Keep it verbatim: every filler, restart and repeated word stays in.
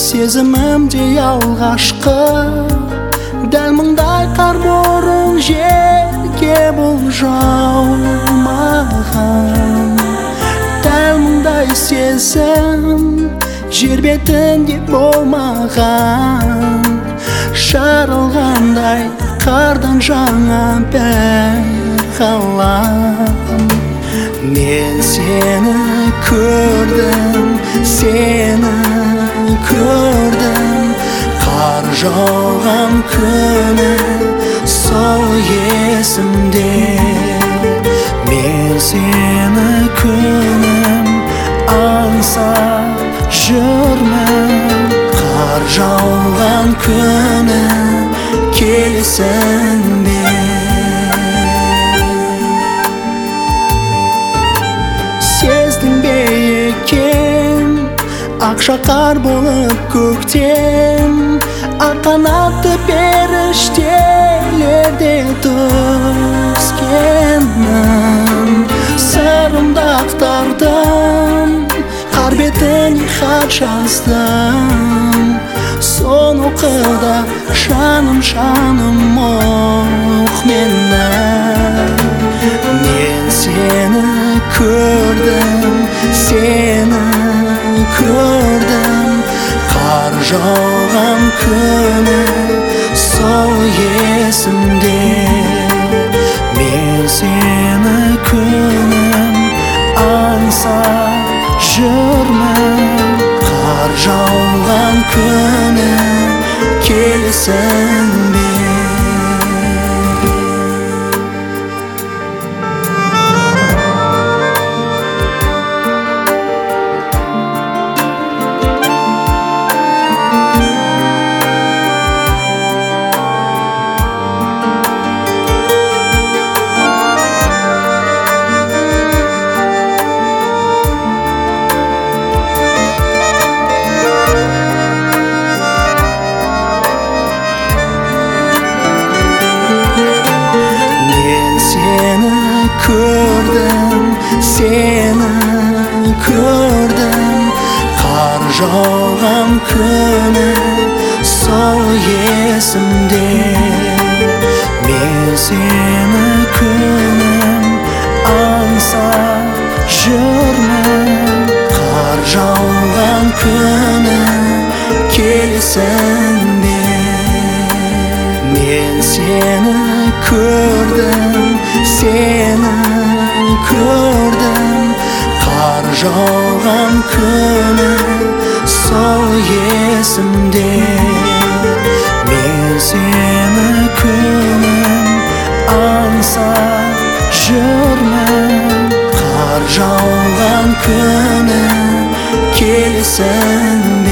сезімімде алғашқы дәл мұндай қар бұрын жерге бұл жаумаған. Дәл мұндай сезім жер бетінде болмаған. Жарылғандай қардан жаңа бір ғалам. Мен сені көрдім, сені көрдім, қар жауған күні сол есімде. Мен сені күнім аңсап жүрмін, қар жауған күні келесің бе? Сездің бе екен ақша қар болып көктем, ақ қанатты періштелерде түскенмін. Сырымды ақтардым, қар бетіне хат жаздым. Соны оқыда жаным жаным оқ мені. Мен сені көрдім, сені көрдім, қар жауған күні сол есімде. Мен сені күнім аңсап жүрмін, қар жауған күні келесің бе? Көрдім, сені көрдім, қар жауған күні сол есімде. Мен сені күнім аңсап жүрмін, қар жауған күні келесің бе? Мен сені көрдім, сені көрдім, қар жауған күні сол есімде. Мен сені күнім аңсап жүрмін, қар жауған күні келесің